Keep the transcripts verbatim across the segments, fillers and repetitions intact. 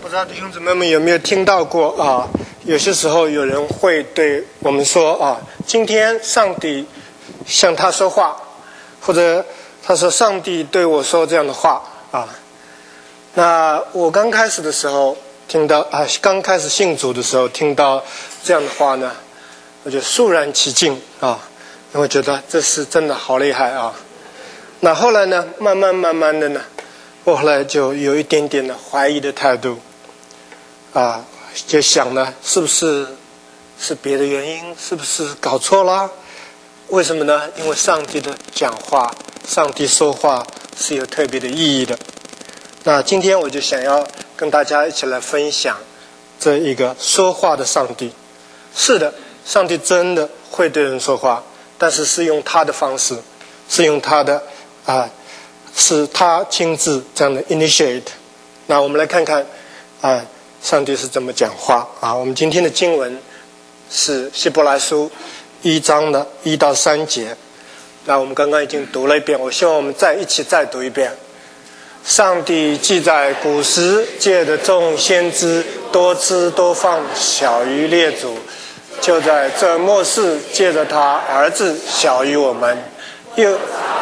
不知道弟兄姊妹们有没有听到过啊？有些时候有人会对我们说啊，今天上帝向他说话，或者他说上帝对我说这样的话啊。那我刚开始的时候听到啊，刚开始信主的时候听到这样的话呢，我就肃然起敬啊，因为觉得这是真的好厉害啊。那后来呢，慢慢慢慢的呢，我后来就有一点点的怀疑的态度。啊，就想呢，是不是是别的原因？是不是搞错了？为什么呢？因为上帝的讲话，上帝说话是有特别的意义的。那今天我就想要跟大家一起来分享这一个说话的上帝。是的，上帝真的会对人说话，但是是用他的方式，是用他的啊，是他亲自这样的 initiate。那我们来看看啊。上帝是怎么讲话啊？我们今天的经文是希伯来书一章的一到三节。那我们刚刚已经读了一遍，我希望我们再一起再读一遍。上帝既在古时借着众先知多姿多放小于列祖，就在这末世借着他儿子小于我们，又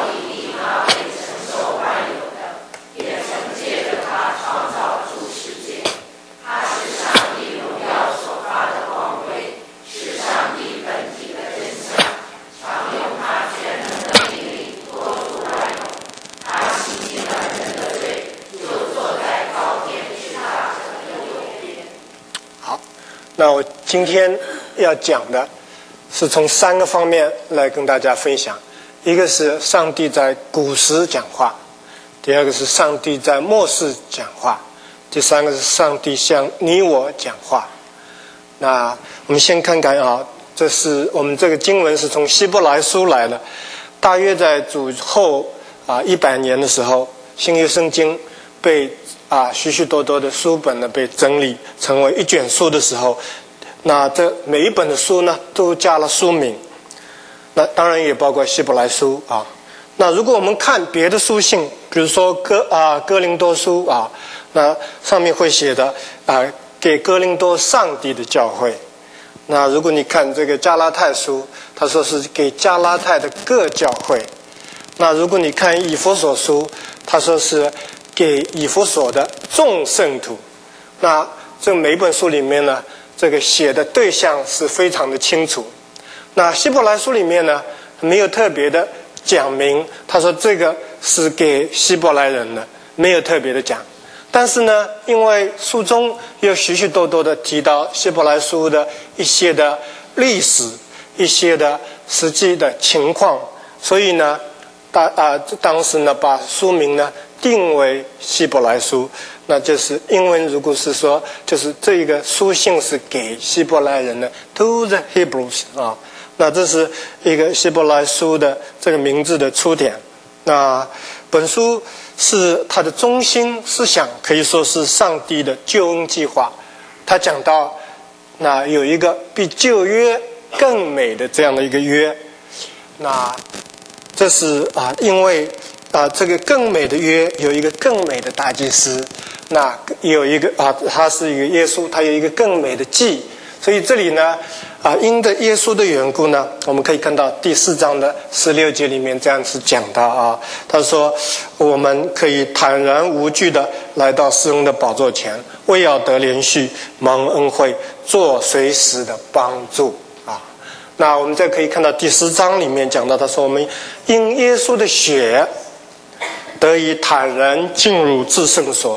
那我今天要讲的是从三个方面来跟大家分享。一个是上帝在古时讲话，第二个是上帝在末世讲话，第三个是上帝向你我讲话。那我们先看看啊，这是我们这个经文是从希伯来书来的，大约在主后啊一百年的时候，新约圣经被啊，许许多多的书本呢被整理成为一卷书的时候，那这每一本的书呢都加了书名，那当然也包括希伯来书啊。那如果我们看别的书信，比如说哥啊哥林多书啊，那上面会写的啊给哥林多上帝的教会。那如果你看这个加拉太书，他说是给加拉太的各教会。那如果你看以弗所书，他说是给以弗所的众圣徒。那这每一本书里面呢，这个写的对象是非常的清楚。那希伯来书里面呢，没有特别的讲明，他说这个是给希伯来人的，没有特别的讲。但是呢，因为书中有许许多多的提到希伯来书的一些的历史，一些的实际的情况，所以呢当啊当时呢把书名呢定为希伯来书。那就是英文如果是说，就是这一个书信是给希伯来人的 to the Hebrews 啊，那这是一个希伯来书的这个名字的出典。那本书是它的中心思想，可以说是上帝的救恩计划。他讲到那有一个比旧约更美的这样的一个约，那这是啊因为啊，这个更美的约有一个更美的大祭司，那有一个啊，他是一个耶稣，他有一个更美的祭。所以这里呢，啊，因着耶稣的缘故呢，我们可以看到第四章的十六节里面这样子讲到啊，他说我们可以坦然无惧的来到施恩的宝座前，为要得连续蒙恩惠，做随时的帮助。那我们再可以看到第十章里面讲到，他说我们因耶稣的血得以坦然进入至圣所。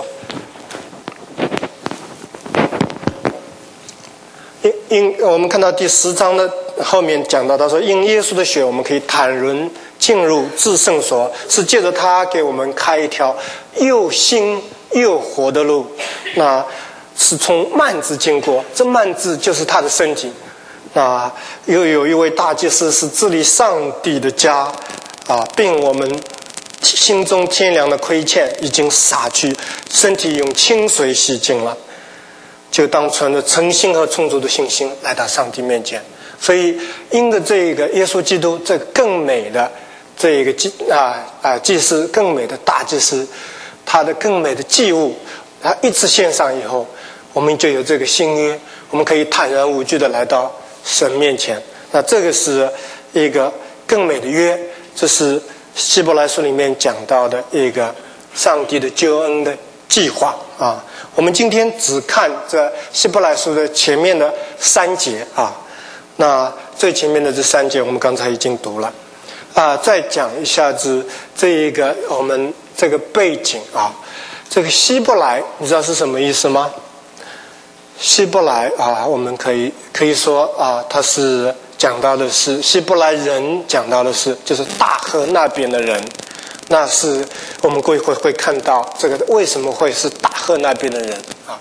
因因我们看到第十章的后面讲到，他说因耶稣的血我们可以坦然进入至圣所，是借着他给我们开一条又新又活的路，那是从幔子经过，这幔子就是他的身体。啊，又有一位大祭司是治理上帝的家啊，并我们心中天良的亏欠已经洒去，身体用清水洗净了，就当存着诚心和充足的信心来到上帝面前。所以因着这个耶稣基督这更美的这一个祭啊啊祭司，更美的大祭司，他的更美的祭物他一次献上以后，我们就有这个新约，我们可以坦然无惧的来到神面前。那这个是一个更美的约，这是希伯来书里面讲到的一个上帝的救恩的计划啊。我们今天只看这希伯来书的前面的三节啊，那最前面的这三节我们刚才已经读了啊，再讲一下子这一个我们这个背景啊。这个希伯来你知道是什么意思吗？希伯来啊，我们可以可以说啊，它是讲到的是希伯来人，讲到的是就是大河那边的人。那是我们会会会看到这个为什么会是大河那边的人啊？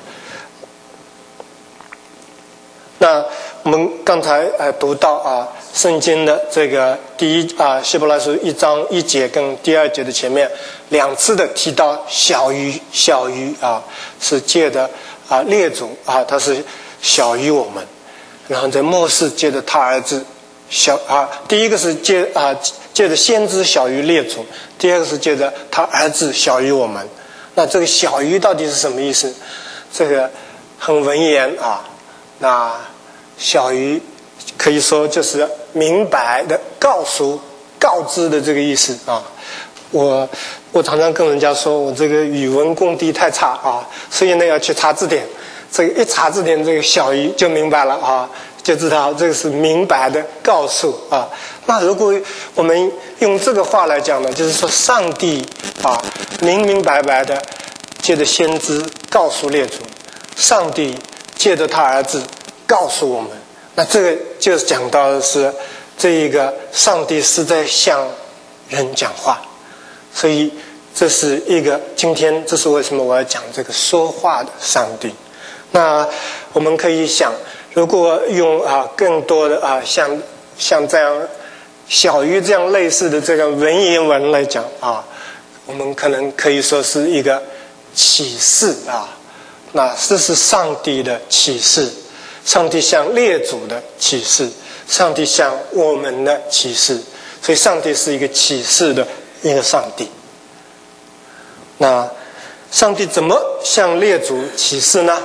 那我们刚才呃读到啊，圣经的这个第一啊希伯来书一章一节跟第二节的前面两次的提到小于小于啊，是借的啊列祖啊，他是小于我们，然后在末世借的他儿子小啊，第一个是借啊借着先知小于列祖，第二个是借着他儿子小于我们。那这个小于到底是什么意思？这个很文言啊。那小于可以说就是明白的告诉告知的这个意思啊。我我常常跟人家说我这个语文功底太差啊，所以呢要去查字典，这个一查字典这个小于就明白了啊，就知道这个是明白的告诉啊。那如果我们用这个话来讲呢，就是说上帝啊明明白白的借着先知告诉列祖，上帝借着他儿子告诉我们，那这个就讲到的是这一个上帝是在向人讲话，所以这是一个今天这是为什么我要讲这个说话的上帝。那我们可以想，如果用啊更多的啊像像这样小于这样类似的这个文言文来讲啊，我们可能可以说是一个启示啊。那这是上帝的启示，上帝向列祖的启示，上帝向我们的启示，所以上帝是一个启示的一个上帝。那上帝怎么向列祖启示呢？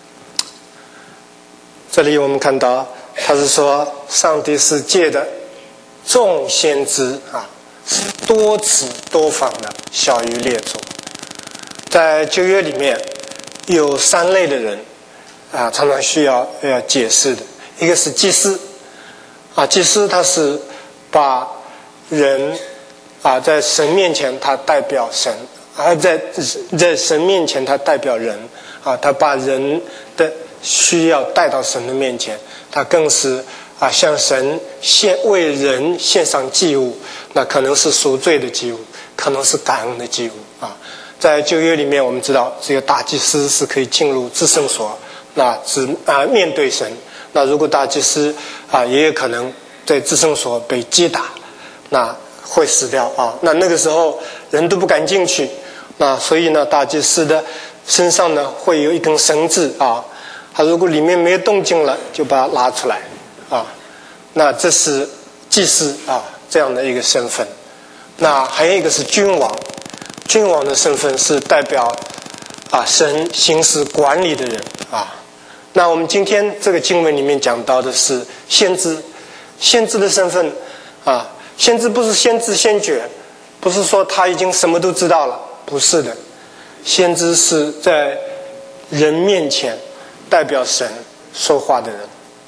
这里我们看到他是说上帝是借的众先知啊，多次多方的小于列祖。在旧约里面有三类的人啊，常常需要要解释的。一个是祭司啊，祭司他是把人啊在神面前他代表神，而在在神面前他代表人啊，他把人的需要带到神的面前，他更是啊向神献为人献上祭物，那可能是赎罪的祭物，可能是感恩的祭物啊。在旧约里面我们知道只有大祭司是可以进入至圣所，那只啊面对神。那如果大祭司啊也有可能在至圣所被击打，那会死掉啊，那那个时候人都不敢进去，那所以呢大祭司的身上呢会有一根绳子啊，他如果里面没有动静了就把它拉出来啊，那这是祭司啊这样的一个身份。那还有一个是君王，君王的身份是代表啊神行使管理的人啊。那我们今天这个经文里面讲到的是先知，先知的身份啊，先知不是先知先觉，不是说他已经什么都知道了，不是的，先知是在人面前代表神说话的人。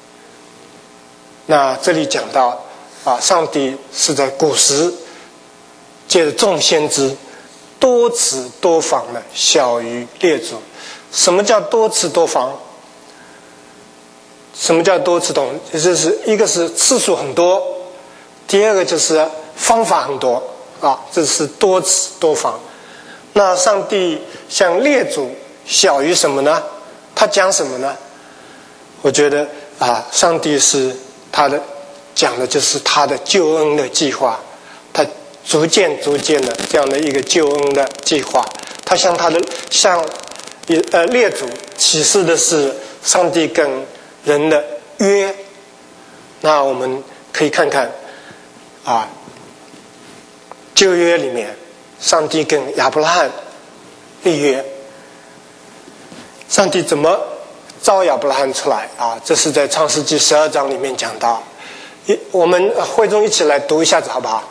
那这里讲到啊，上帝是在古时借着众先知多次多方的小于列祖。什么叫多次多方？什么叫多次多？就是一个是次数很多，第二个就是方法很多啊，这是多次多方。那上帝向列祖小于什么呢？他讲什么呢？我觉得啊，上帝是他的讲的就是他的救恩的计划，他逐渐逐渐的这样的一个救恩的计划。他向他的向呃列祖启示的是上帝跟人的约。那我们可以看看啊，旧约里面上帝跟亚伯拉罕立约， 上帝怎么召亚伯拉罕出来啊？这是在创世纪十二章里面讲到。一我们会众一起来读一下子好不好？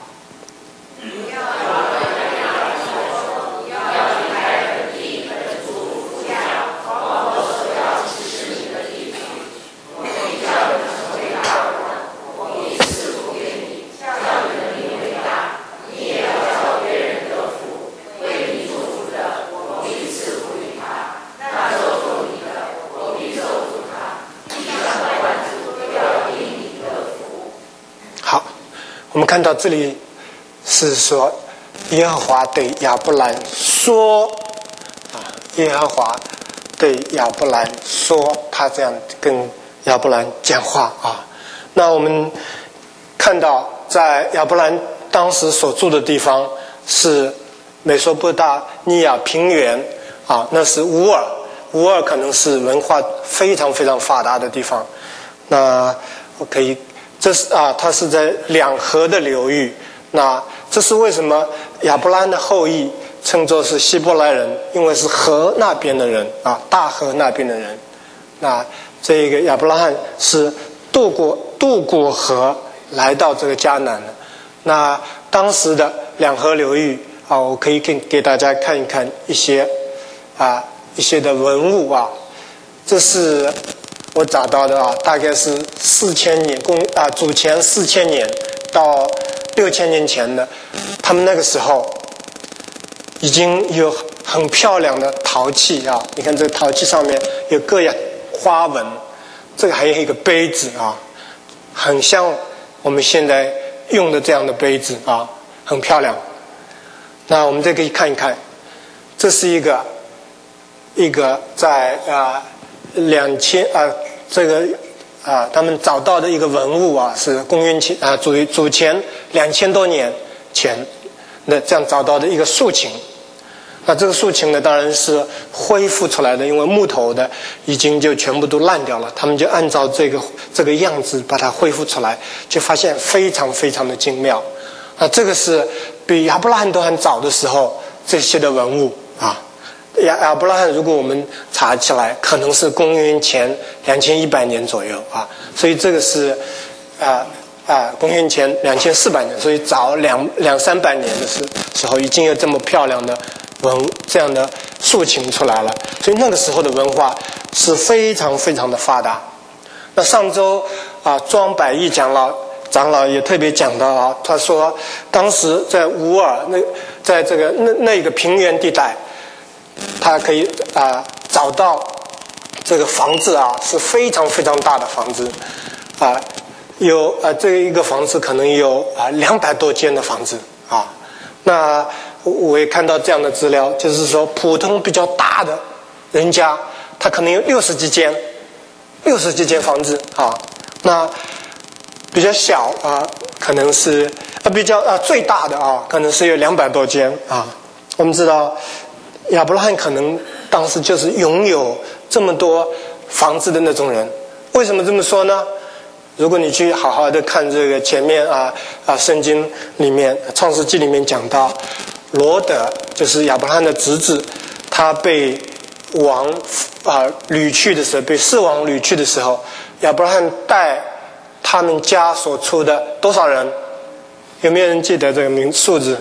我们看到这里是说耶和华对亚伯兰说啊，耶和华对亚伯兰说，他这样跟亚伯兰讲话啊。那我们看到在亚伯兰当时所住的地方是美索不达尼亚平原啊，那是乌尔，乌尔可能是文化非常非常发达的地方。那我可以这是啊，它是在两河的流域。那这是为什么亚伯拉罕的后裔称作是希伯来人？因为是河那边的人啊，大河那边的人。那这个亚伯拉罕是渡过渡过河来到这个迦南的。那当时的两河流域啊，我可以给给大家看一看一些啊一些的文物啊，这是我找到的啊，大概是四千年公啊，主前四千年到六千年前的，他们那个时候已经有很漂亮的陶器啊，你看这个陶器上面有各样花纹，这个还有一个杯子啊，很像我们现在用的这样的杯子啊，很漂亮。那我们再可以看一看，这是一个一个在啊。两千啊，这个啊，他们找到的一个文物啊，是公元前啊，主主前两千多年前，那这样找到的一个竖琴。那这个竖琴呢，当然是恢复出来的，因为木头的已经就全部都烂掉了，他们就按照这个这个样子把它恢复出来，就发现非常非常的精妙。啊，这个是比亚伯拉罕都很早的时候这些的文物啊。亚亚伯拉罕，如果我们查起来，可能是公元前两千一百年左右啊，所以这个是啊啊公元前两千四百年，所以早两两三百年的时时候，已经有这么漂亮的文这样的竖琴出来了，所以那个时候的文化是非常非常的发达。那上周啊，庄百亿长老长老也特别讲到啊，他说当时在乌尔那在这个那那个平原地带。他可以啊、呃、找到这个房子啊，是非常非常大的房子啊、呃，有啊、呃、这一个房子可能有啊两百多间的房子啊。那我也看到这样的资料，就是说普通比较大的人家，他可能有六十几间，六十几间房子啊。那比较小啊，可能是啊比较啊最大的啊，可能是有两百多间啊。我们知道。亚伯拉罕可能当时就是拥有这么多房子的那种人。为什么这么说呢？如果你去好好的看这个前面啊啊圣经里面创世纪里面讲到罗德就是亚伯拉罕的侄子，他被王啊掳去的时候，被世王掳去的时候，亚伯拉罕带他们家所出的多少人？有没有人记得这个名数字？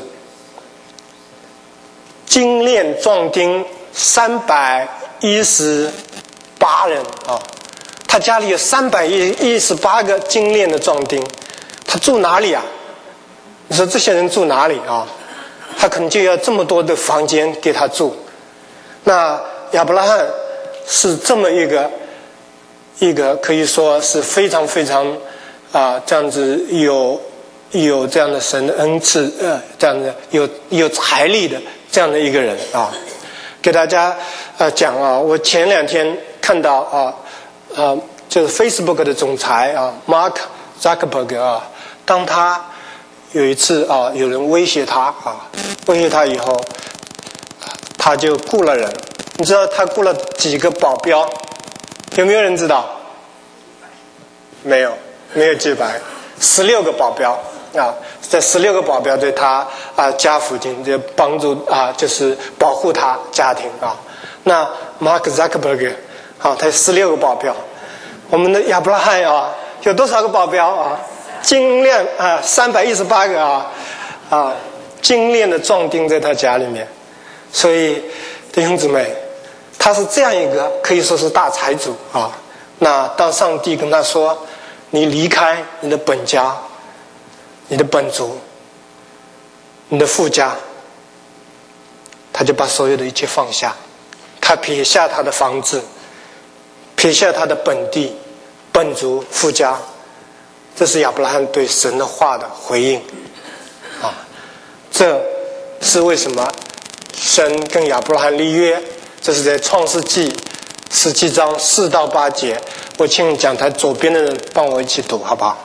精练壮丁三百一十八人啊，他家里有三百一十八个精练的壮丁，他住哪里啊？你说这些人住哪里啊？他可能就要这么多的房间给他住。那亚伯拉罕是这么一个一个可以说是非常非常啊这样子有有这样的神的恩赐呃这样的有有财力的。这样的一个人啊，给大家呃讲啊，我前两天看到啊，呃，就是 Facebook 的总裁啊 ，Mark Zuckerberg 啊，当他有一次啊，有人威胁他啊，威胁他以后，他就雇了人。你知道他雇了几个保镖？有没有人知道？没有，没有几百，十六个保镖。啊，这十六个保镖对他啊家附近就帮助啊，就是保护他家庭啊。 那马克扎克伯格啊，他有十六个保镖。我们的亚伯拉罕啊，有多少个保镖啊？精炼啊，三百一十八个啊啊，精炼的壮丁在他家里面。所以弟兄姊妹，他是这样一个可以说是大财主啊。那当上帝跟他说，你离开你的本家、你的本族、你的父家，他就把所有的一切放下，他撇下他的房子，撇下他的本地、本族、父家。这是亚伯拉罕对神的话的回应啊！这是为什么神跟亚伯拉罕立约？这是在创世纪十七章四到八节。我请讲台左边的人帮我一起读，好不好？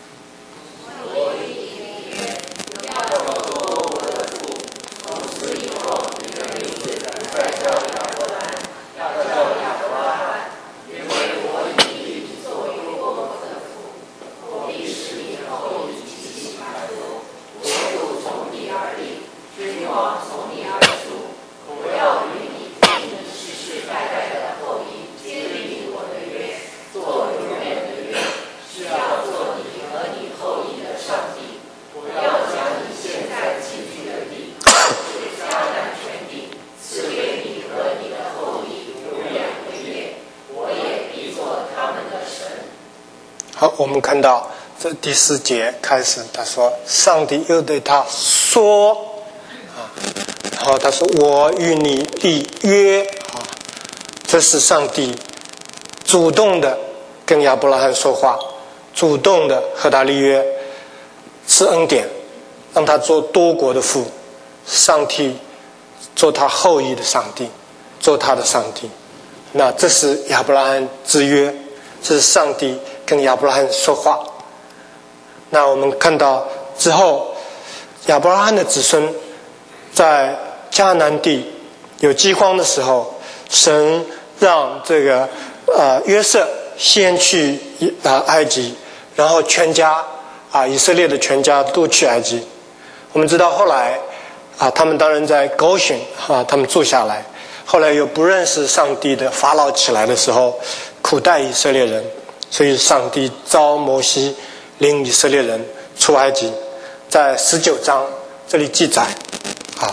好，我们看到这第四节开始，他说上帝又对他说啊，然后他说我与你立约啊，这是上帝主动的跟亚伯拉罕说话，主动的和他立约，是恩典，让他做多国的父，上帝做他后裔的上帝，做他的上帝。那这是亚伯拉罕之约，这是上帝跟亚伯拉罕说话。那我们看到之后，亚伯拉罕的子孙在迦南地有饥荒的时候，神让这个呃约瑟先去啊、呃、埃及，然后全家啊、呃、以色列的全家都去埃及。我们知道后来啊、呃、他们当然在狗选啊他们住下来，后来有不认识上帝的法老起来的时候，苦待以色列人。所以上帝召摩西领以色列人出埃及，在十九章这里记载啊。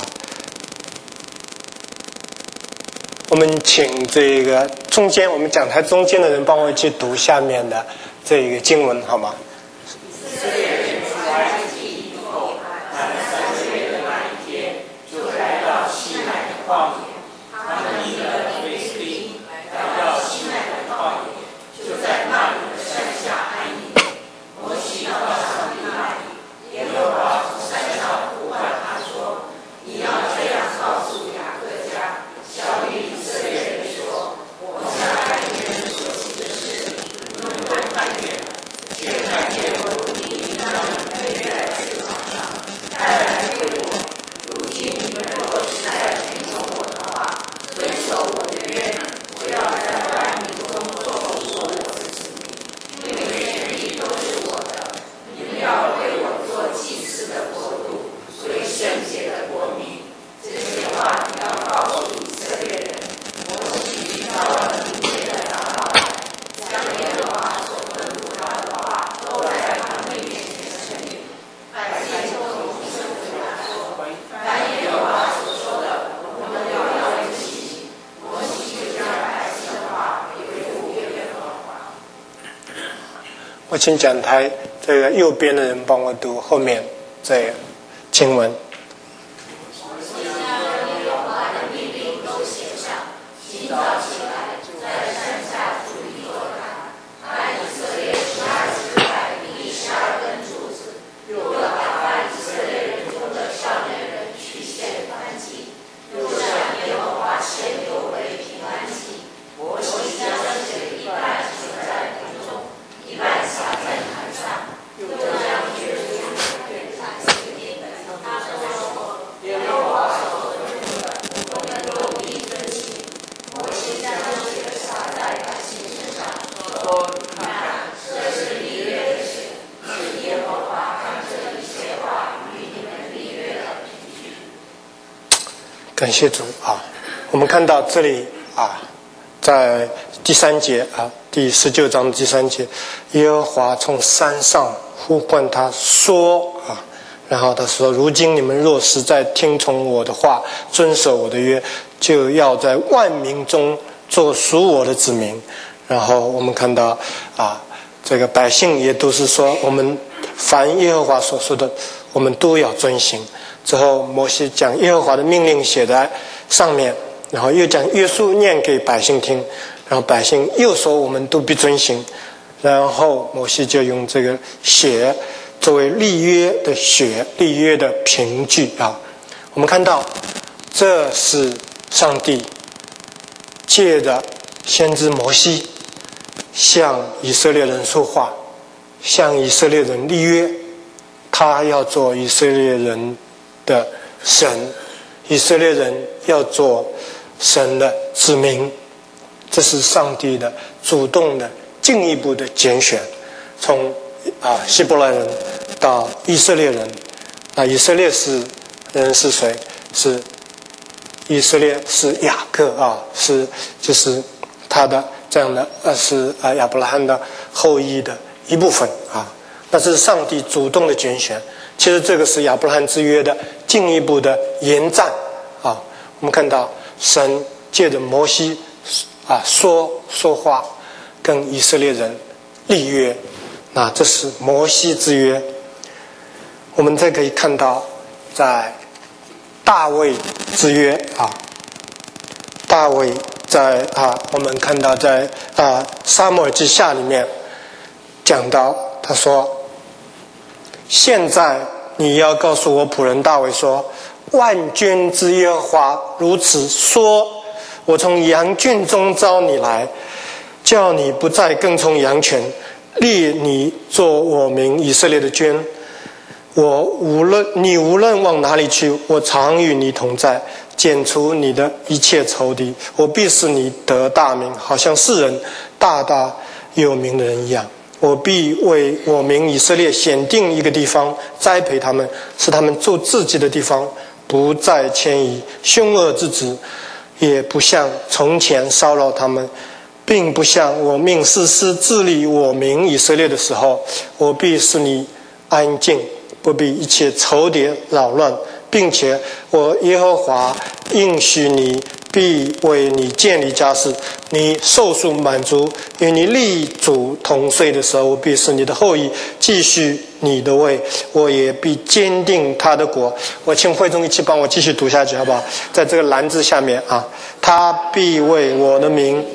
我们请这个中间我们讲台中间的人帮我一起读下面的这个经文好吗？以色列人出埃及以后，满三个月的那一天，就来到西奈的旷野。他们因了非利士兵，来到西奈的旷野，就在那里的山下安营。摩西到上帝那里，耶和华从山上呼唤他说：“你要这样告诉雅各家，小谕以色列人说，我向爱人所行的事，你们都看见了，却看见我如地那里飞在翅膀上，带来给我。如今你们若实在听从我的话，遵守我的约，我要在万民中做我的子民，因为全地都是我的，你们要为我做祭司的国度，为圣洁的国民。这些话你要告诉以色列人。摩西召了明天的长老来，将耶和华所吩咐他的话都在他们面前陈明。百姓都同声回答说：凡耶和华所说的，我们都要遵行。摩西就将百姓的话回复耶和华。我请讲台这个右边的人帮我读后面这个经文。感谢主啊！ 我们看到这里啊，在第三节啊，第十九章的第三节，耶和华从山上呼唤他说啊，然后他说：“如今你们若实在听从我的话，遵守我的约，就要在万民中做属我的子民。”然后我们看到啊，这个百姓也都是说，我们凡耶和华所说的，我们都要遵行。之后摩西将耶和华的命令写在上面，然后又将约书念给百姓听，然后百姓又说我们都必遵行。然后摩西就用这个血作为立约的血，立约的凭据啊。我们看到这是上帝借着先知摩西向以色列人说话，向以色列人立约，他要做以色列人的神，以色列人要做神的子民。这是上帝的主动的进一步的拣选，从啊希伯来人到以色列人。啊，以色列是人是谁？是以色列是雅各啊，是就是他的这样的呃是啊亚伯拉罕的后裔的一部分啊。那是上帝主动的拣选。其实这个是亚伯拉罕之约的进一步的延展啊。我们看到神借着摩西啊说说话，跟以色列人立约，那这是摩西之约。我们再可以看到在大卫之约啊，大卫在啊，我们看到在啊撒母耳记下里面讲到，他说：“现在你要告诉我仆人大卫说，万军之耶和华如此说：我从羊圈中招你来，叫你不再跟从羊犬，立你做我民以色列的君。我无论你无论往哪里去，我常与你同在，剪除你的一切仇敌。我必使你得大名，好像世人大大有名的人一样。我必为我民以色列选定一个地方，栽培他们，使他们住自己的地方，不再迁移。凶恶之子也不像从前骚扰他们，并不像我命士师治理我民以色列的时候。我必使你安静，不被一切仇敌扰乱，并且我耶和华应许你，必为你建立家室。你寿数满足，与你立主同岁的时候，我必使你的后裔继续你的位，我也必坚定他的国。我请会众一起帮我继续读下去，好不好？在这个栏字下面啊，他必为我的名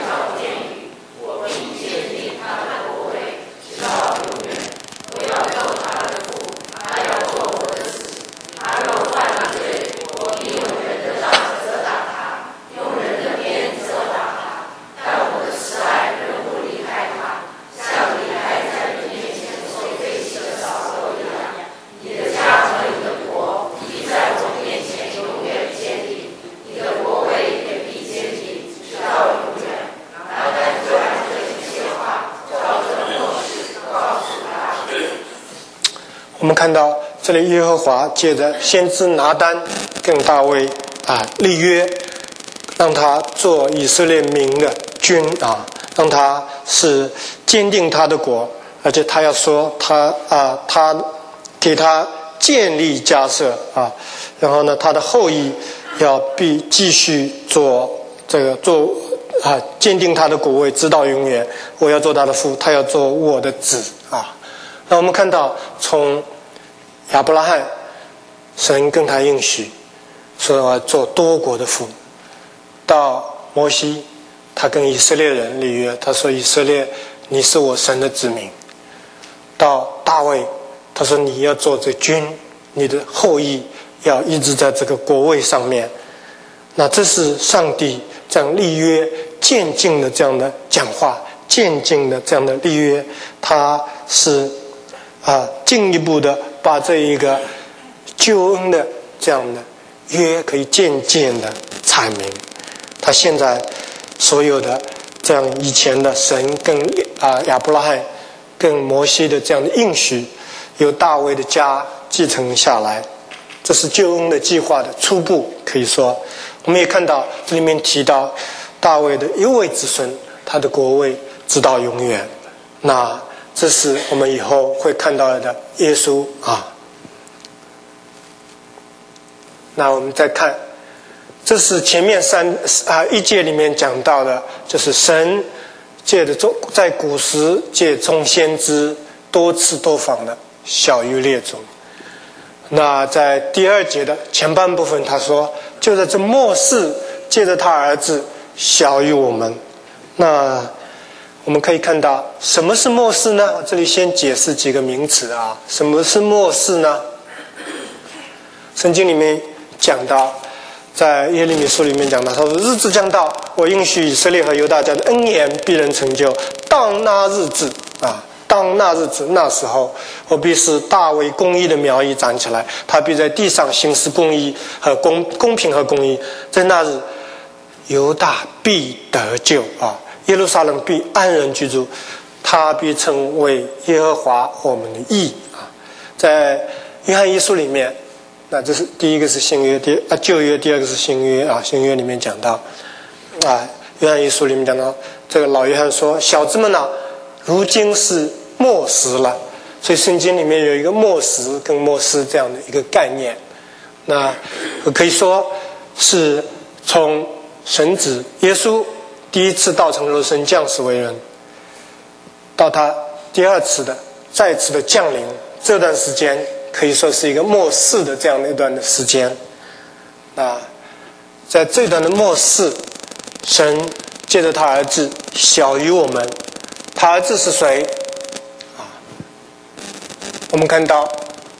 我们看到这里，耶和华借着先知拿单跟大卫啊立约，让他做以色列民的君啊，让他是坚定他的国，而且他要说他啊，他给他建立家舍啊，然后呢，他的后裔要必继续做这个做啊，坚定他的国位，直到永远。我要做他的父，他要做我的子啊。那我们看到从亚伯拉罕，神跟他应许说要做多国的父，到摩西，他跟以色列人立约，他说以色列你是我神的子民。到大卫，他说你要做这君，你的后裔要一直在这个国位上面。那这是上帝这样立约渐进的这样的讲话，渐进的这样的立约，他是啊进一步的把这一个救恩的这样的约可以渐渐的阐明。他现在所有的这样以前的神跟啊亚伯拉罕跟摩西的这样的应许，由大卫的家继承下来，这是救恩的计划的初步。可以说我们也看到这里面提到大卫的一位子孙，他的国位直到永远。那这是我们以后会看到的耶稣啊。那我们再看，这是前面三啊一节里面讲到的，就是神借着中在古时借众先知多次多方的晓谕列祖。那在第二节的前半部分，他说就在这末世借着他儿子晓谕我们。那我们可以看到什么是末世呢？我这里先解释几个名词啊。什么是末世呢？圣经里面讲到，在耶利米书里面讲到，他说日子将到，我应许以色列和犹大家的恩言必能成就。当那日子啊，当那日子，那时候，我必使大卫公义的苗裔长起来，他必在地上行使公义和公公平和公义。在那日，犹大必得救啊，耶路撒冷必安然居住，他必成为耶和华我们的义啊。在约翰一书里面，那这是第一个是新约，第啊旧约，第二个是新约啊。新约里面讲到啊，约翰一书里面讲到，这个老约翰说：“小子们啊，如今是末时了。”所以圣经里面有一个末时跟末世这样的一个概念。那可以说是从神子耶稣第一次道成肉身降世为人，到他第二次的再次的降临，这段时间可以说是一个末世的这样的一段的时间。啊，在这段的末世，神借着他儿子晓谕我们，他儿子是谁啊？我们看到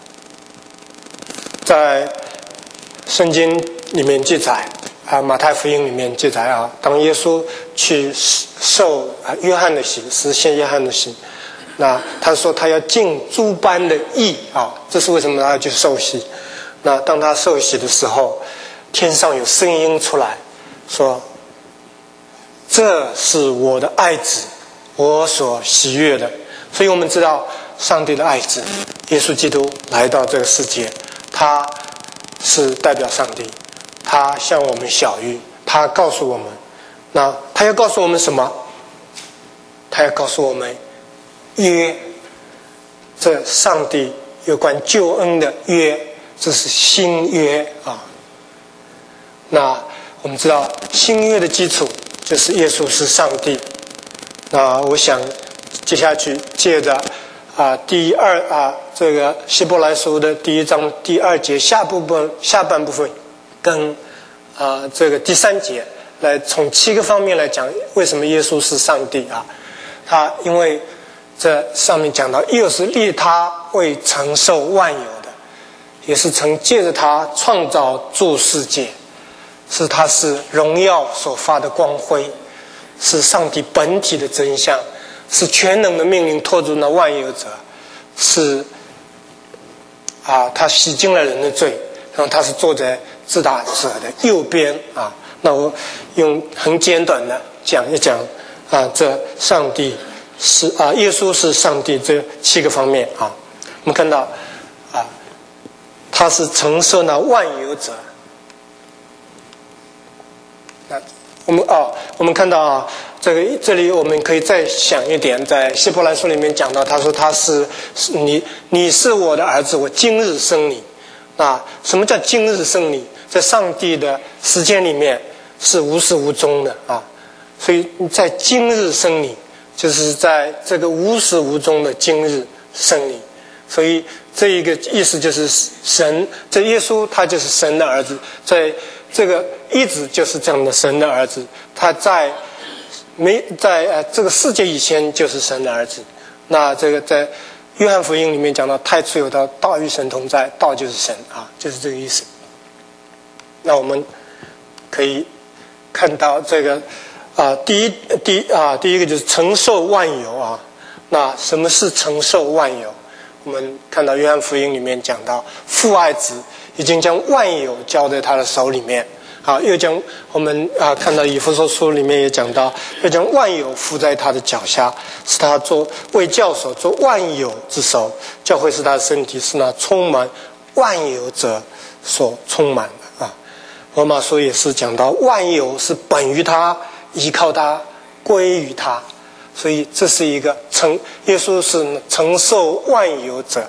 在圣经里面记载啊，马太福音里面记载啊，当耶稣去受啊约翰的洗，实现约翰的洗，那他说他要尽诸般的义啊，这是为什么他要去受洗？那当他受洗的时候，天上有声音出来说：“这是我的爱子，我所喜悦的。”所以我们知道上帝的爱子耶稣基督来到这个世界，他是代表上帝，他向我们晓谕，他告诉我们，那他要告诉我们什么？他要告诉我们约，这上帝有关救恩的约，这是新约啊。那我们知道新约的基础就是耶稣是上帝。那我想接下去借着啊第二啊这个希伯来书的第一章第二节下部分下半部分，跟啊这个第三节来从七个方面来讲为什么耶稣是上帝啊。他因为这上面讲到，又是立他为承受万有的，也是曾借着他创造诸世界，是他是荣耀所发的光辉，是上帝本体的真相，是全能的命令托住那万有者，是啊他洗净了人的罪，然后他是坐在至大者的右边啊。那我用很简短的讲一讲啊，这上帝是啊，耶稣是上帝这七个方面啊。我们看到啊，他是承受那万有者。那我们哦，我们看到啊，这个这里我们可以再想一点，在希伯来书里面讲到，他说他是你你是我的儿子，我今日生你。那什么叫今日生你？在上帝的时间里面是无始无终的啊，所以在今日生你，就是在这个无始无终的今日生你。所以这一个意思就是神，这耶稣他就是神的儿子，在这个一直就是这样的神的儿子，他在没在呃这个世界以前就是神的儿子。那这个在约翰福音里面讲到，太初有道，道与神同在，道就是神啊，就是这个意思。那我们可以看到这个啊、呃，第一第一啊，第一个就是承受万有啊。那什么是承受万有？我们看到约翰福音里面讲到，父爱子已经将万有交在他的手里面啊，又将我们啊看到以弗所书里面也讲到，又将万有伏在他的脚下，使他做为教首，做万有之首。教会是他的身体，是那充满万有者所充满的啊。 罗马书也是讲到万有是本于他，依靠他，归于他，所以这是一个承耶稣是承受万有者。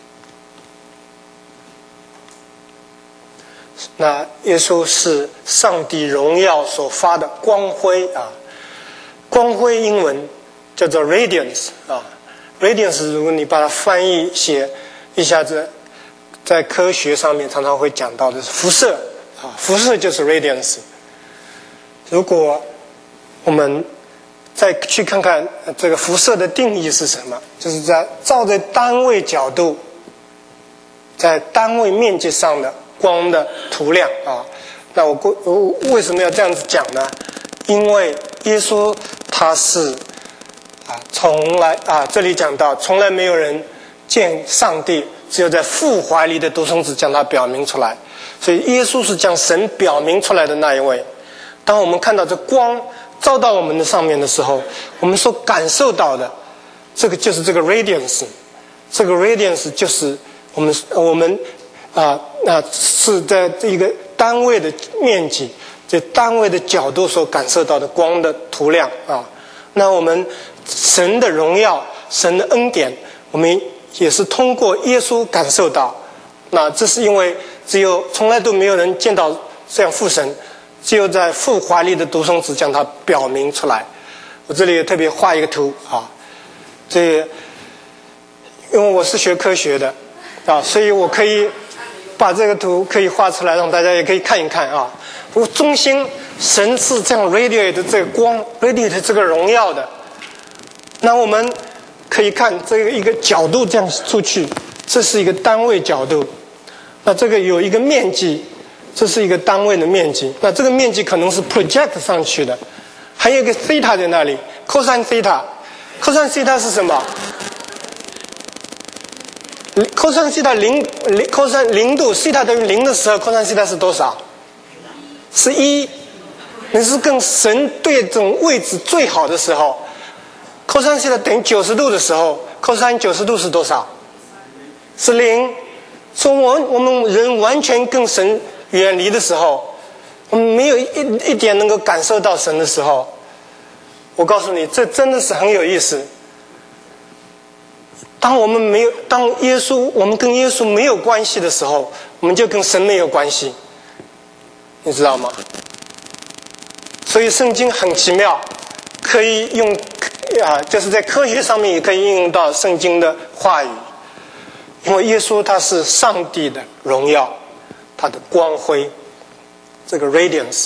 那耶稣是上帝荣耀所发的光辉啊，光辉英文叫做 radiance 啊 ，radiance 如果你把它翻译写一下子，在科学上面常常会讲到的是辐射啊，辐射就是 radiance。如果我们再去看看这个辐射的定义是什么，就是在照在单位角度，在单位面积上的光的图量啊。那我我为什么要这样子讲呢？因为耶稣他是啊，从来啊，这里讲到从来没有人见上帝，只有在父怀里的独生子将他表明出来，所以耶稣是将神表明出来的那一位。当我们看到这光照到我们的上面的时候，我们所感受到的这个就是这个 radiance， 这个 radiance 就是我们我们啊啊是在这一个单位的面积，这单位的角度所感受到的光的图量啊。那我们神的荣耀，神的恩典，我们也是通过耶稣感受到。那这是因为只有从来都没有人见到这样父神，只有在父怀里的独生子将它表明出来。我这里也特别画一个图啊，这因为我是学科学的啊，所以我可以把这个图可以画出来，让大家也可以看一看啊。我中心神是这样 radiate 这个光 radiate 这个荣耀的。那我们可以看这个一个角度这样出去，这是一个单位角度。那这个有一个面积，这是一个单位的面积。那这个面积可能是 project 上去的，还有一个 theta 在那里 cosine theta。cosine theta 是什么？ cosine theta 零 cosine 零度 theta 等于零的时候 cosine theta 是多少？是一。你是跟神对这种位置最好的时候。cosine theta 等于九十度的时候 ，cosine 九十度是多少？是零。所以我们我们人完全跟神远离的时候，我们没有一一点能够感受到神的时候，我告诉你，这真的是很有意思。当我们没有，当耶稣，我们跟耶稣没有关系的时候，我们就跟神没有关系，你知道吗？所以圣经很奇妙，可以用啊，就是在科学上面也可以应用到圣经的话语。因为耶稣他是上帝的荣耀，他的光辉，这个 radiance。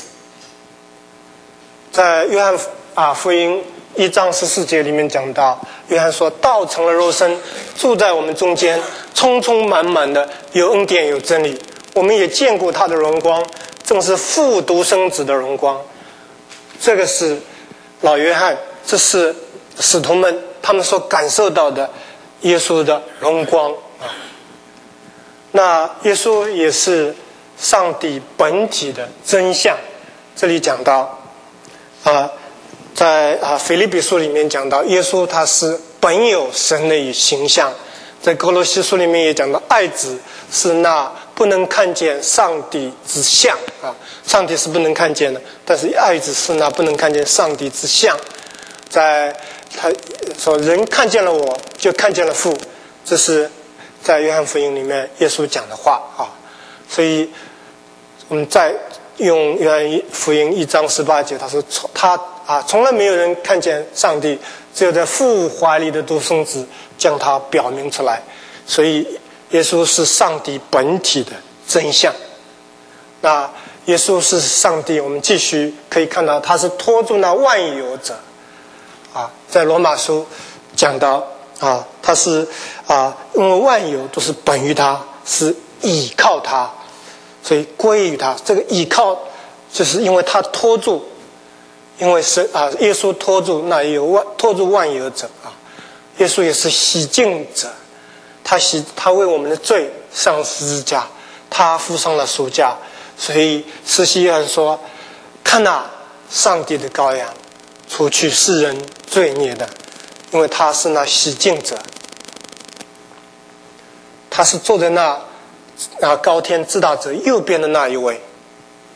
在约翰啊福音一章十四节里面讲到，约翰说道成了肉身，住在我们中间，充充满满的有恩典有真理。我们也见过他的荣光，正是父独生子的荣光。这个是老约翰，这是使徒们他们所感受到的耶稣的荣光啊。那耶稣也是上帝本体的真相。这里讲到啊，在啊腓立比书里面讲到，耶稣他是本有神的形象。在哥罗西书里面也讲到，爱子是那不能看见上帝之像啊，上帝是不能看见的，但是爱子是那不能看见上帝之像。在他说人看见了我，就看见了父，这是在约翰福音里面耶稣讲的话啊。所以我们再用约翰福音一章十八节，他说他啊从来没有人看见上帝，只有在父怀里的独生子将他表明出来。所以耶稣是上帝本体的真相。那耶稣是上帝，我们继续可以看到他是托住那万有者啊，在罗马书讲到啊，他是啊，因为万有都是本于他，是倚靠他，所以归于他。这个倚靠就是因为他托住，因为是啊，耶稣托住那有万托住万有者啊，耶稣也是洗净者，他洗他为我们的罪上十字架，他付上了赎价。所以施洗约翰说：“看哪，上帝的羔羊，除去世人罪孽的。”因为他是那洗净者，他是坐在那啊高天至大者右边的那一位。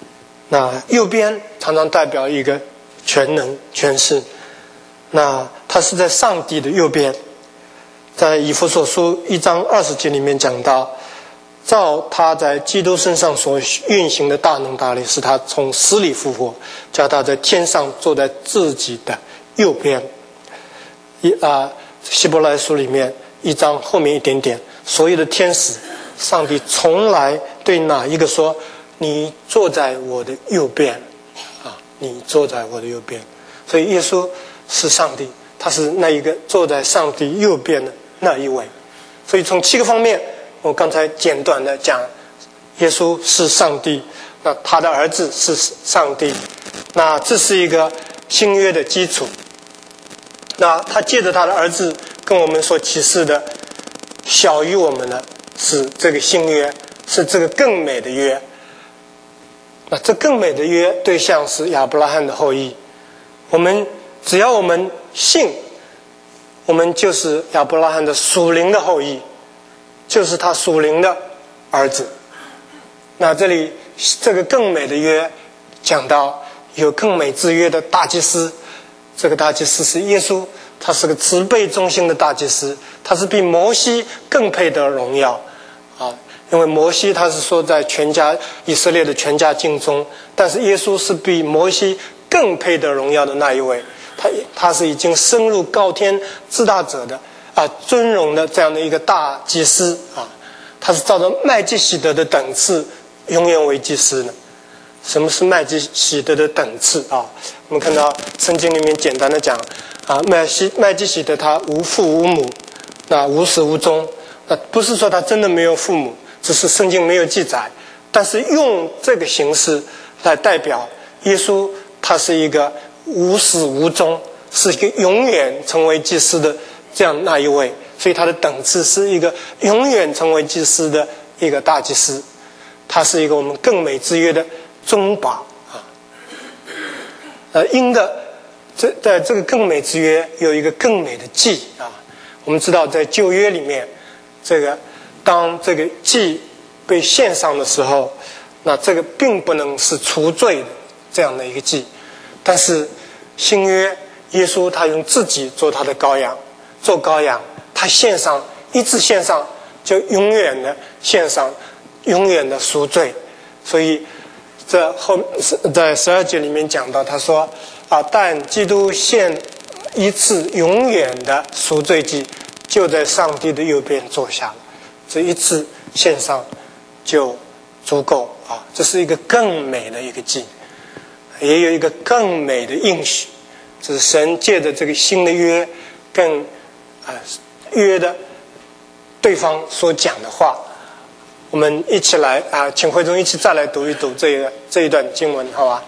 那右边常常代表一个全能全势，那他是在上帝的右边。在以弗所书一章二十节里面讲到，照他在基督身上所运行的大能大力，使他从死里复活，叫他在天上坐在自己的右边。一啊，希伯来书里面一章后面一点点，所有的天使，上帝从来对哪一个说你坐在我的右边啊，你坐在我的右边。所以耶稣是上帝，他是那一个坐在上帝右边的那一位。所以从七个方面，我刚才简短的讲，耶稣是上帝，那他的儿子是上帝，那这是一个新约的基础。那他借着他的儿子跟我们所启示的，小于我们的是这个新约，是这个更美的约。那这更美的约对象是亚伯拉罕的后裔，我们只要我们信，我们就是亚伯拉罕的属灵的后裔，就是他属灵的儿子。那这里这个更美的约讲到有更美之约的大祭司，这个大祭司是耶稣，他是个慈悲忠心的大祭司，他是比摩西更配得荣耀啊。因为摩西他是说在全家以色列的全家尽忠，但是耶稣是比摩西更配得荣耀的那一位，他他是已经升入高天至大者的啊尊荣的这样的一个大祭司啊，他是照着麦基洗德的等次永远为祭司的。什么是麦基洗德的等次啊？我们看到圣经里面简单的讲啊，麦基麦基洗德他无父无母，那无始无终，那不是说他真的没有父母，只是圣经没有记载，但是用这个形式来代表耶稣，他是一个无始无终，是一个永远成为祭司的这样那一位，所以他的等次是一个永远成为祭司的一个大祭司，他是一个我们更美之约的中保啊。呃，因的这在这个更美之约有一个更美的祭啊。我们知道在旧约里面，这个当这个祭被献上的时候，那这个并不能是除罪的这样的一个祭，但是新约耶稣他用自己做他的羔羊，做羔羊，他献上一次献上就永远的献上，永远的赎罪。所以这后在十二节里面讲到，他说啊，但基督献一次永远的赎罪祭，就在上帝的右边坐下了。这一次献上就足够啊！这是一个更美的一个祭，也有一个更美的应许，这是神借着这个新的约，跟啊约的对方所讲的话。我们一起来啊，请会众一起再来读一读这个这一段经文，好吧？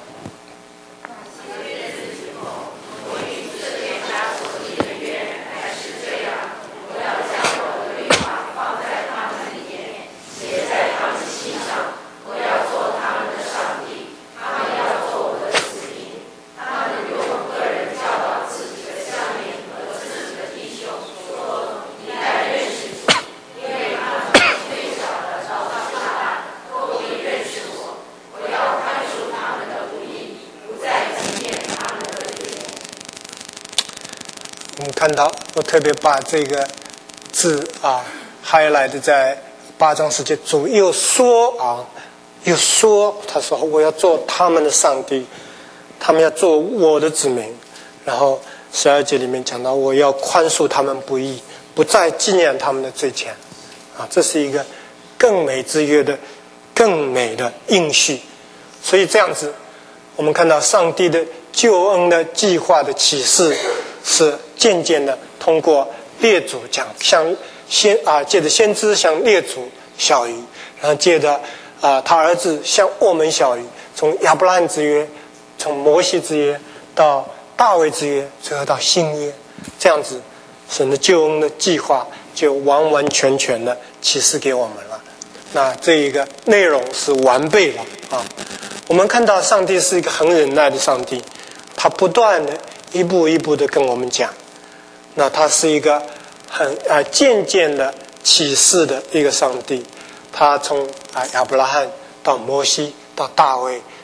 看到我特别把这个字啊 highlight 在八章十节，主又说啊，又说，他说我要做他们的上帝，他们要做我的子民。然后十二节里面讲到，我要宽恕他们不义，不再纪念他们的罪愆啊，这是一个更美之约的更美的应许。所以这样子，我们看到上帝的救恩的计划的启示是渐渐的通过列祖讲，向先啊借着先知向列祖晓谕，然后借着啊他儿子向我们晓谕，从亚伯拉罕之约，从摩西之约到大卫之约，最后到新约，这样子神的救恩的计划就完完全全的启示给我们了。那这一个内容是完备了啊。我们看到上帝是一个很忍耐的上帝，他不断的一步一步的跟我们讲，那他是一个很啊渐渐的启示的一个上帝。他从啊亚伯拉罕到摩西到大卫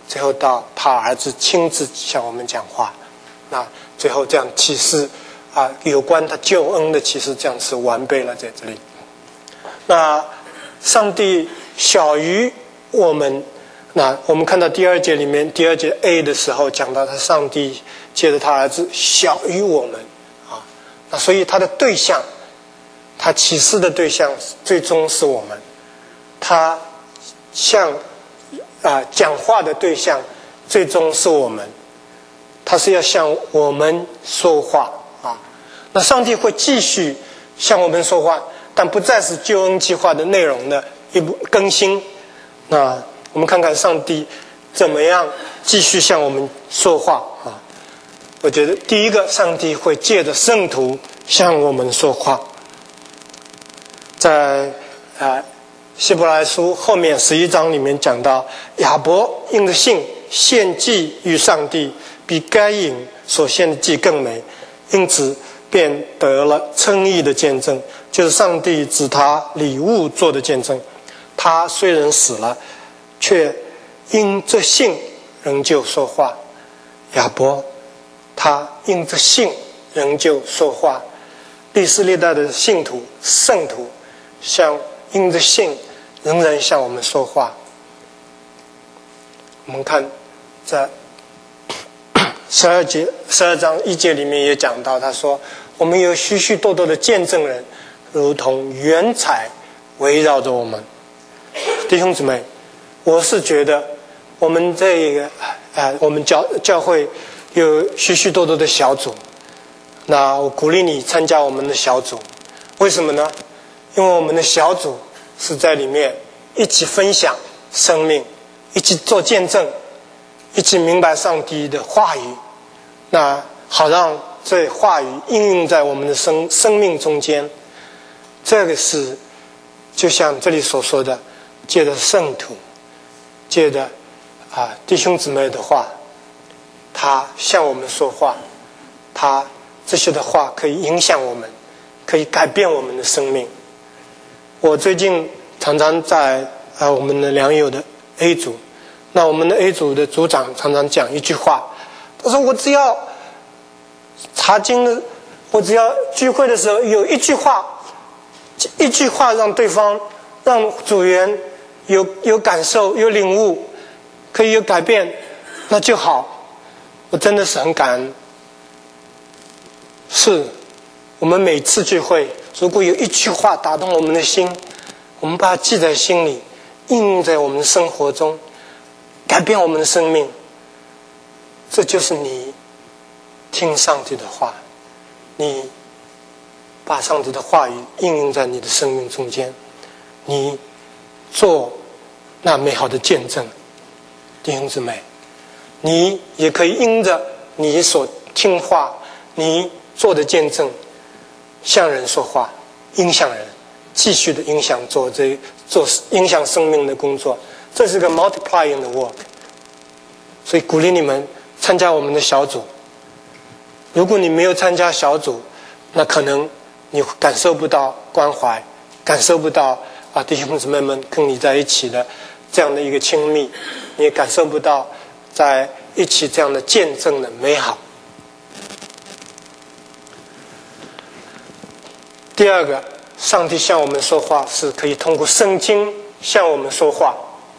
最后到他儿子亲自向我们讲话，那最后这样启示啊，有关他救恩的启示这样是完备了在这里。那上帝小于我们，那我们看到第二节里面第二节 A 的时候讲到他上帝借着他儿子小于我们啊，那所以他的对象，他启示的对象最终是我们，他向啊讲话的对象最终是我们，他是要向我们说话啊。那上帝会继续向我们说话，但不再是救恩计划的内容的一部更新。那我们看看上帝怎么样继续向我们说话啊？我觉得第一个，上帝会借着圣徒向我们说话。在啊希伯来书后面十一章里面讲到，亚伯因着信献祭于上帝，比该隐所献的祭更美，因此便得了称义的见证，就是上帝指他礼物做的见证。他虽然死了，却因这信仍旧说话。亚伯他因着信仍旧说话，历世历代的信徒圣徒像因着信仍然向我们说话。我们看在十二节十二章一节里面也讲到，他说我们有许许多多的见证人，如同云彩围绕着我们。弟兄姊妹，我是觉得我们这个呃，我们教教会有许许多多的小组，那我鼓励你参加我们的小组。为什么呢？因为我们的小组是在里面一起分享生命，一起做见证，一起明白上帝的话语，那好让这话语应用在我们的生生命中间。这个是就像这里所说的，借着圣徒，借着啊弟兄姊妹的话，他向我们说话，他这些的话可以影响我们，可以改变我们的生命。我最近常常在啊我们的良友的 A 组，那我们的 A 组的组长常常讲一句话，他说我只要查经的，我只要聚会的时候有一句话，一句话让对方让组员有有感受有领悟，可以有改变，那就好。我真的是很感恩。是我们每次聚会如果有一句话打动我们的心，我们把它记在心里，应用在我们的生活中，改变我们的生命，这就是你听上帝的话，你把上帝的话语应用在你的生命中间，你做那美好的见证。弟兄姊妹，你也可以因着你所听话你做的见证向人说话，影响人，继续的影响做这做影响生命的工作。这是个 multiplying 的 work， 所以鼓励你们参加我们的小组。如果你没有参加小组，那可能你感受不到关怀，感受不到啊弟兄姊妹们跟你在一起的这样的一个亲密，你也感受不到在一起这样的见证的美好。第二个，上帝向我们说话是可以通过圣经向我们说话。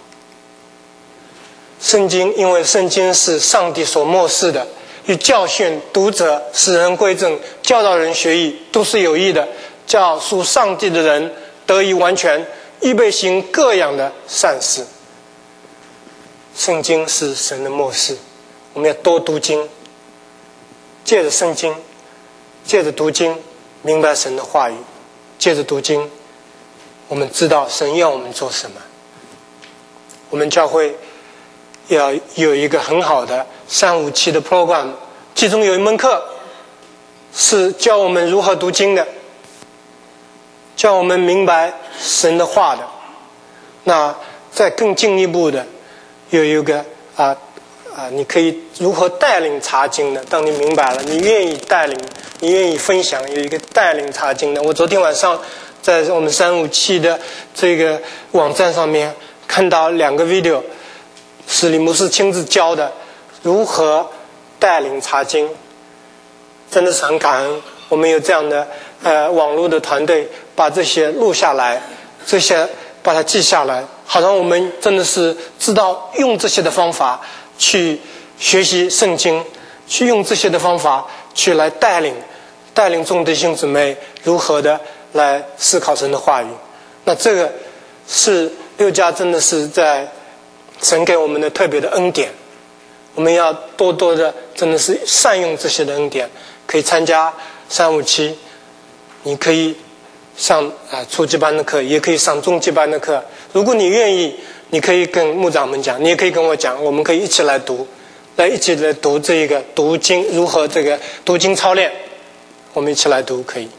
圣经，因为圣经是上帝所默示的，与教训读者，使人归正，教导人学义，都是有益的，叫属上帝的人得以完全，预备行各样的善事。圣经是神的默示，我们要多读经，借着圣经，借着读经明白神的话语，借着读经我们知道神要我们做什么。我们教会要有一个很好的三五七的 program， 其中有一门课是教我们如何读经的，教我们明白神的话的。那再更进一步的有一个啊啊，你可以如何带领查经的。当你明白了，你愿意带领，你愿意分享，有一个带领查经的。我昨天晚上在我们三五七的这个网站上面看到两个 video， 是李牧师亲自教的，如何带领查经，真的是很感恩。我们有这样的呃网络的团队，把这些录下来，这些把它记下来，好让我们真的是知道用这些的方法去学习圣经，去用这些的方法去来带领带领众弟兄姊妹如何的来思考神的话语。那这个是六家真的是在神给我们的特别的恩典，我们要多多的真的是善用这些的恩典。可以参加三五七，你可以上啊初级班的课，也可以上中级班的课。如果你愿意，你可以跟牧长们讲，你也可以跟我讲，我们可以一起来读，来一起来读这一个读经，如何这个读经操练，我们一起来读可以。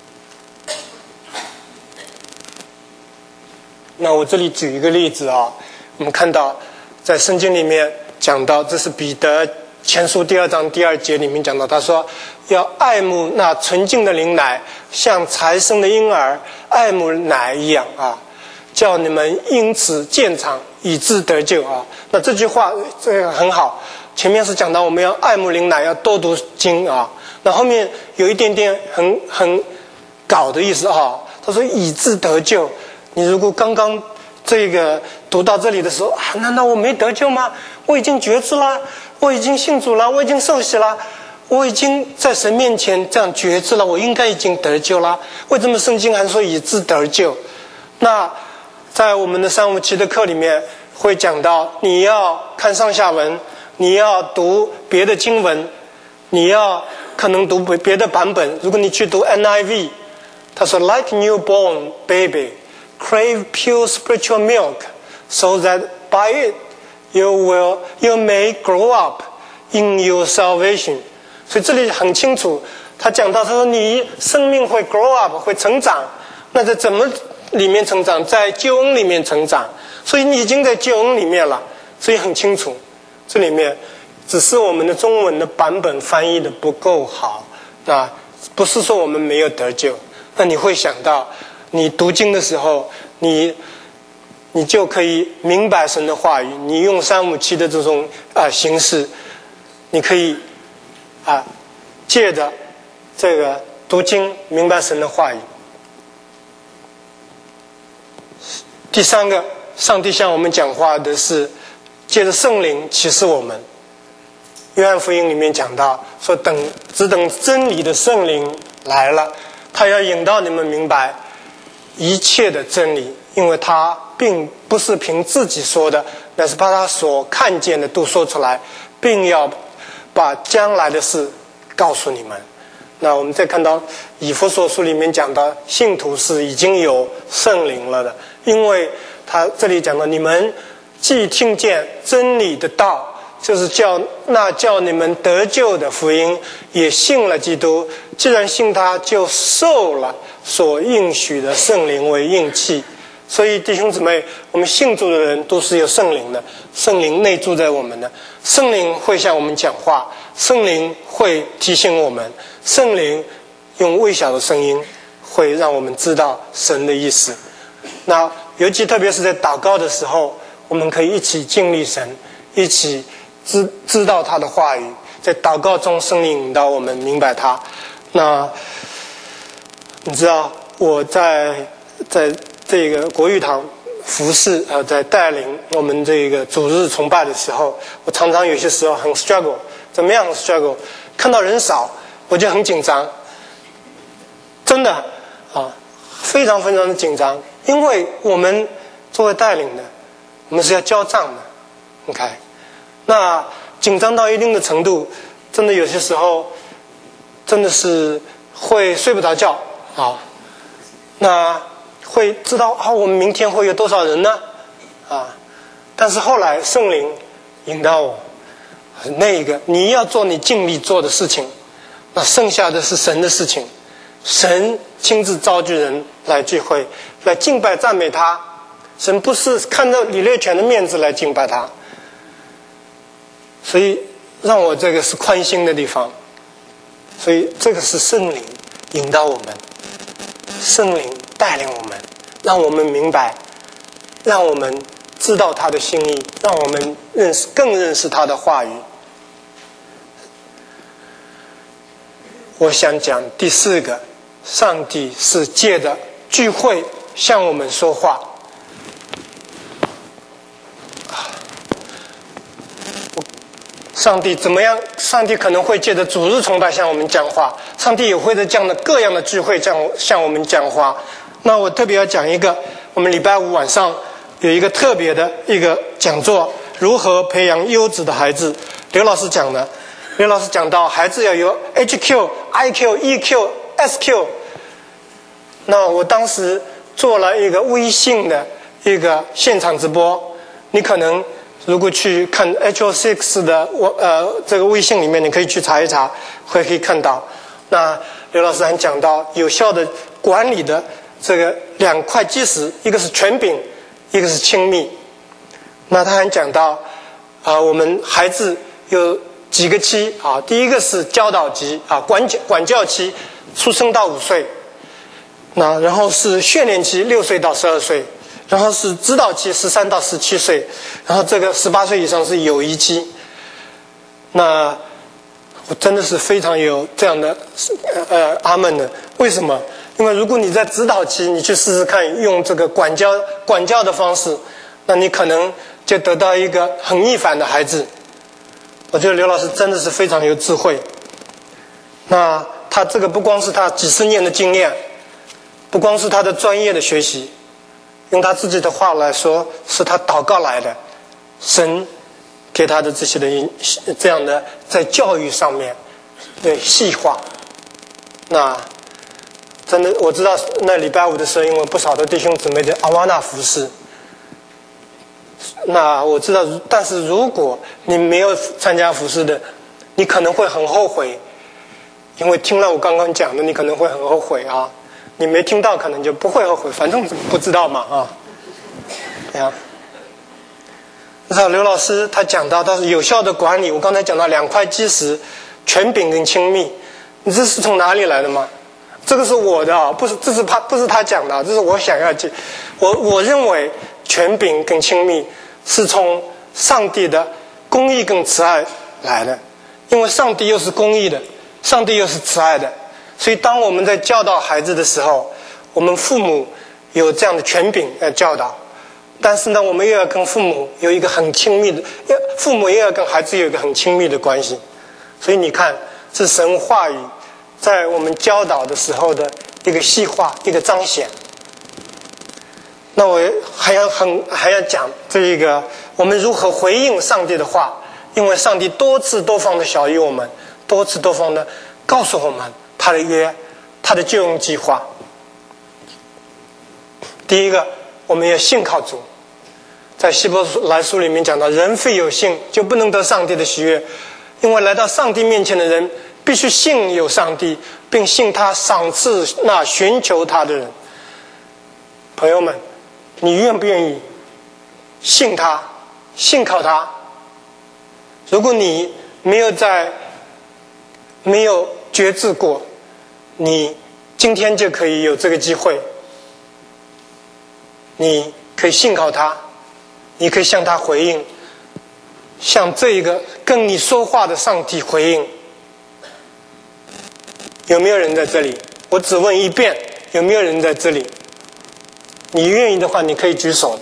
那我这里举一个例子啊，我们看到在圣经里面讲到，这是彼得前书第二章第二节里面讲到，他说要爱慕那纯净的灵奶，像才生的婴儿爱慕奶一样啊，叫你们因此渐长，以致得救啊。那这句话这个很好，前面是讲到我们要爱慕灵奶，要多读经啊，那后面有一点点很很搞的意思啊，他说以致得救。你如果刚刚这个读到这里的时候啊，难道我没得救吗？我已经觉知了，我已经信主了，我已经受洗了，我已经在神面前这样觉知了，我应该已经得救了。为什么圣经还说以致得救？那在我们的三五七的课里面会讲到，你要看上下文，你要读别的经文，你要可能读别的版本。如果你去读 N I V， 他说 like newborn baby crave pure spiritual milk, so that by it you will you may grow up in your salvation. 所以这里很清楚，他讲到，他说你生命会 grow up， 会成长。那在怎么里面成长？在救恩里面成长。所以你已经在救恩里面了，所以很清楚。这里面只是我们的中文的版本翻译的不够好啊，不是说我们没有得救。那你会想到，你读经的时候，你你就可以明白神的话语。你用三五七的这种啊形式，你可以啊借着这个读经明白神的话语。第三个，上帝向我们讲话的是借着圣灵启示我们。约翰福音里面讲到说，等只等真理的圣灵来了，他要引导你们明白一切的真理，因为他并不是凭自己说的，乃是把他所看见的都说出来，并要把将来的事告诉你们。那我们再看到以弗所书里面讲到，信徒是已经有圣灵了的，因为他这里讲到，你们既听见真理的道，就是叫那叫你们得救的福音，也信了基督，既然信他，就受了所应许的圣灵为印记。所以弟兄姊妹，我们信主的人都是有圣灵的，圣灵内住在我们的，圣灵会向我们讲话，圣灵会提醒我们，圣灵用微小的声音会让我们知道神的意思。那尤其特别是在祷告的时候，我们可以一起经历神，一起知知道他的话语，在祷告中圣灵引导我们明白他。那你知道我在在这个国语堂服侍呃，在带领我们这个主日崇拜的时候，我常常有些时候很 struggle。 怎么样 struggle？ 看到人少我就很紧张，真的啊，非常非常的紧张，因为我们作为带领的，我们是要交账的。OK， 那紧张到一定的程度，真的有些时候真的是会睡不着觉啊。那会知道啊，我们明天会有多少人呢？啊，但是后来圣灵引导我，那一个你要做你尽力做的事情，那剩下的是神的事情。神亲自召集人来聚会，来敬拜赞美他。神不是看着李烈全的面子来敬拜他，所以让我这个是宽心的地方。所以这个是圣灵引导我们，圣灵带领我们，让我们明白，让我们知道他的心意，让我们认识更认识他的话语。我想讲第四个，上帝是借着聚会向我们说话。上帝怎么样？上帝可能会借着主日崇拜向我们讲话，上帝也会在这样的各样的聚会向向我们讲话。那我特别要讲一个，我们礼拜五晚上有一个特别的一个讲座，如何培养优质的孩子。刘老师讲的，刘老师讲到孩子要有 H Q、I Q、E Q、S Q。那我当时做了一个微信的一个现场直播，你可能如果去看 H O 六 的我呃这个微信里面，你可以去查一查，会可以看到。那刘老师还讲到有效的管理的这个两块基石，一个是权柄，一个是亲密。那他还讲到啊、呃，我们孩子有几个期啊，第一个是教导期啊，管管教期，出生到五岁。那然后是训练期，六岁到十二岁。然后是指导期，十三到十七岁，然后这个十八岁以上是友谊期。那我真的是非常有这样的呃阿们的。为什么？因为如果你在指导期，你去试试看用这个管教管教的方式，那你可能就得到一个很逆反的孩子。我觉得刘老师真的是非常有智慧。那他这个不光是他几十年的经验，不光是他的专业的学习。用他自己的话来说，是他祷告来的，神给他的这些的这样的在教育上面对细化。那真的我知道，那礼拜五的时候，因为不少的弟兄姊妹的阿瓦纳服侍，那我知道，但是如果你没有参加服侍的，你可能会很后悔，因为听了我刚刚讲的，你可能会很后悔啊。你没听到可能就不会后悔，反正不知道嘛啊。对啊。那刘老师他讲到他是有效的管理，我刚才讲到两块基石，权柄跟亲密，你这是从哪里来的吗？这个是我的啊，不是这是他不是他讲的，这是我想要讲。我我认为权柄跟亲密是从上帝的公义跟慈爱来的，因为上帝又是公义的，上帝又是慈爱的。所以当我们在教导孩子的时候，我们父母有这样的权柄要教导，但是呢，我们又要跟父母有一个很亲密的，父母也要跟孩子有一个很亲密的关系。所以你看，这神话语在我们教导的时候的一个细化，一个彰显。那我还要很还要讲这一个，我们如何回应上帝的话，因为上帝多次多方的晓谕我们，多次多方的告诉我们他的约，他的救恩计划。第一个，我们要信靠主。在希伯来书里面讲到，人非有信就不能得上帝的喜悦，因为来到上帝面前的人必须信有上帝，并信他赏赐那寻求他的人。朋友们，你愿不愿意信他，信靠他？如果你没有在没有觉知过，你今天就可以有这个机会，你可以信靠他，你可以向他回应，向这一个跟你说话的上帝回应。有没有人在这里？我只问一遍，有没有人在这里？你愿意的话，你可以举手。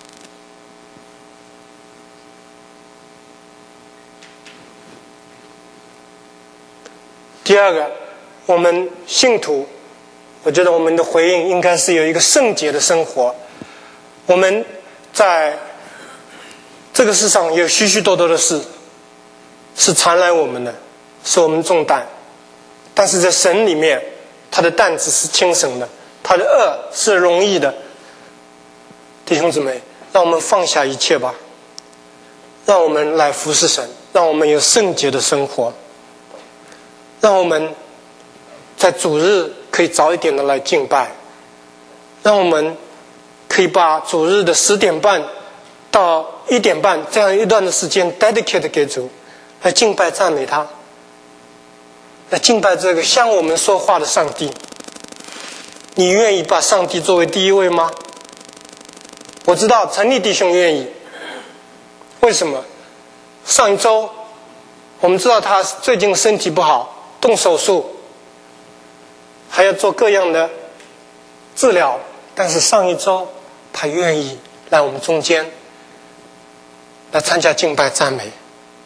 第二个，我们信徒，我觉得我们的回应应该是有一个圣洁的生活。我们在这个世上有许许多多的事是缠来我们的，是我们重担，但是在神里面，他的担子是轻省的，他的恶是容易的。弟兄姊妹，让我们放下一切吧，让我们来服侍神，让我们有圣洁的生活，让我们在主日可以早一点的来敬拜，让我们可以把主日的十点半到一点半这样一段的时间 dedicate 给主，来敬拜赞美他，来敬拜这个向我们说话的上帝。你愿意把上帝作为第一位吗？ 我知道陈立弟兄愿意，为什么？上一周我们知道他最近身体不好，动手术，还要做各样的治疗，但是上一周他愿意来我们中间来参加敬拜赞美。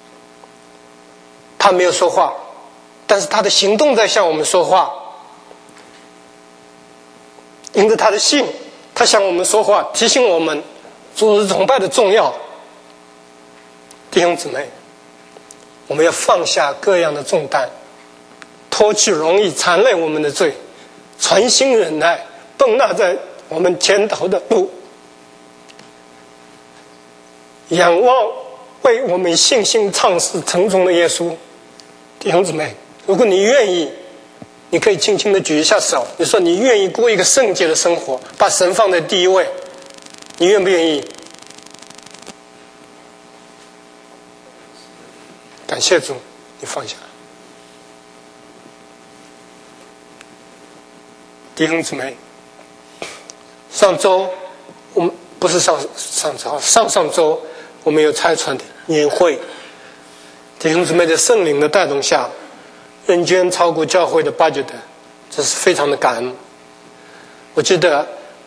他没有说话，但是他的行动在向我们说话。因着他的信，他向我们说话，提醒我们主日崇拜的重要。弟兄姊妹，我们要放下各样的重担，脱去容易缠累我们的罪，存心忍耐，奔那在我们前头的路，仰望为我们信心创始成终的耶稣。弟兄姊妹，如果你愿意，你可以轻轻地举一下手，你说你愿意过一个圣洁的生活，把神放在第一位，你愿不愿意？感谢主，你放下。弟兄姊妹，上周我们不是上上周上上周我们有拆船的年会，弟兄姊妹在圣灵的带动下，人捐超过教会的 budget， 这是非常的感恩。我记得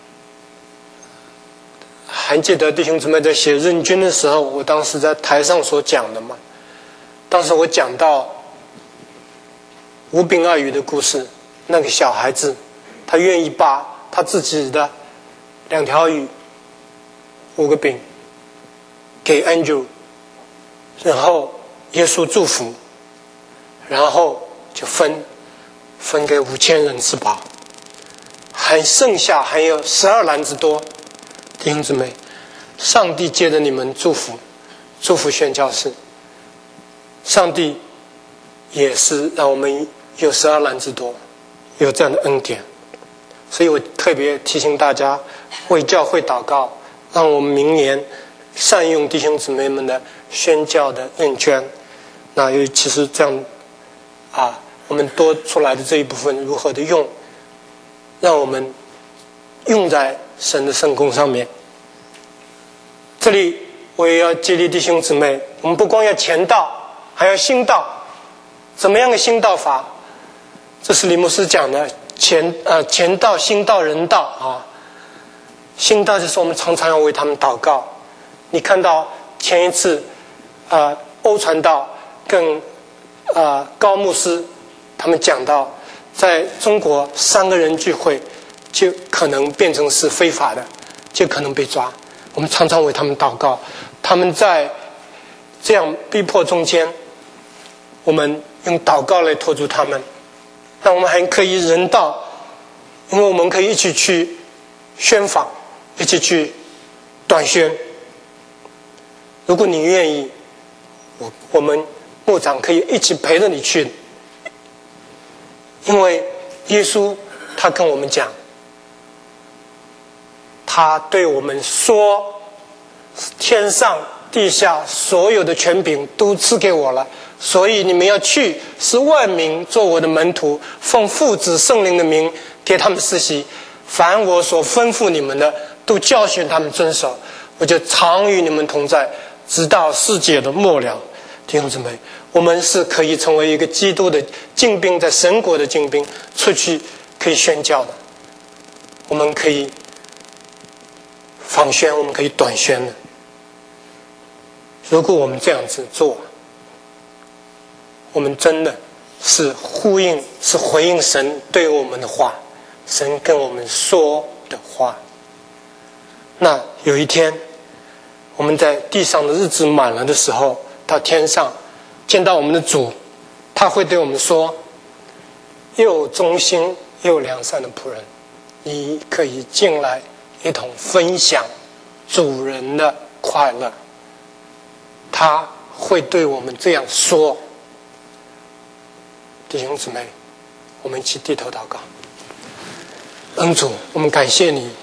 还记得弟兄姊妹在写认捐的时候，我当时在台上所讲的嘛。当时我讲到无饼二鱼的故事，那个小孩子他愿意把他自己的两条鱼五个饼给 Andrew， 然后耶稣祝福，然后就分分给五千人吃饱，还剩下还有十二篮子多。弟兄姊妹，上帝借着你们祝福祝福宣教士，上帝也是让我们有十二篮子多，有这样的恩典。所以我特别提醒大家为教会祷告，让我们明年善用弟兄姊妹们的宣教的认捐。那尤其是这样啊，我们多出来的这一部分如何的用，让我们用在神的圣工上面。这里我也要激励弟兄姊妹，我们不光要前道，还要心道。怎么样的心道法？这是李牧师讲的前呃前道、心道、人道啊。心道就是我们常常要为他们祷告。你看到前一次啊、呃、欧传道跟啊、呃、高牧师他们讲到，在中国三个人聚会就可能变成是非法的，就可能被抓。我们常常为他们祷告，他们在这样逼迫中间，我们用祷告来托住他们，让我们还可以人道，因为我们可以一起去宣访，一起去短宣。如果你愿意，我我们牧长可以一起陪着你去，因为耶稣他跟我们讲，他对我们说，天上地下所有的权柄都赐给我了，所以你们要去，使万民做我的门徒，奉父子圣灵的名给他们施洗，凡我所吩咐你们的都教训他们遵守，我就常与你们同在，直到世界的末了。弟兄姊妹，我们是可以成为一个基督的精兵，在神国的精兵，出去可以宣教的，我们可以访宣，我们可以短宣的。如果我们这样子做，我们真的是呼应，是回应神对我们的话，神跟我们说的话。那有一天我们在地上的日子满了的时候，到天上见到我们的主，他会对我们说，又忠心又良善的仆人，你可以进来一同分享主人的快乐。他会对我们这样说。弟兄姊妹，我们一起低头祷告。恩主，我们感谢你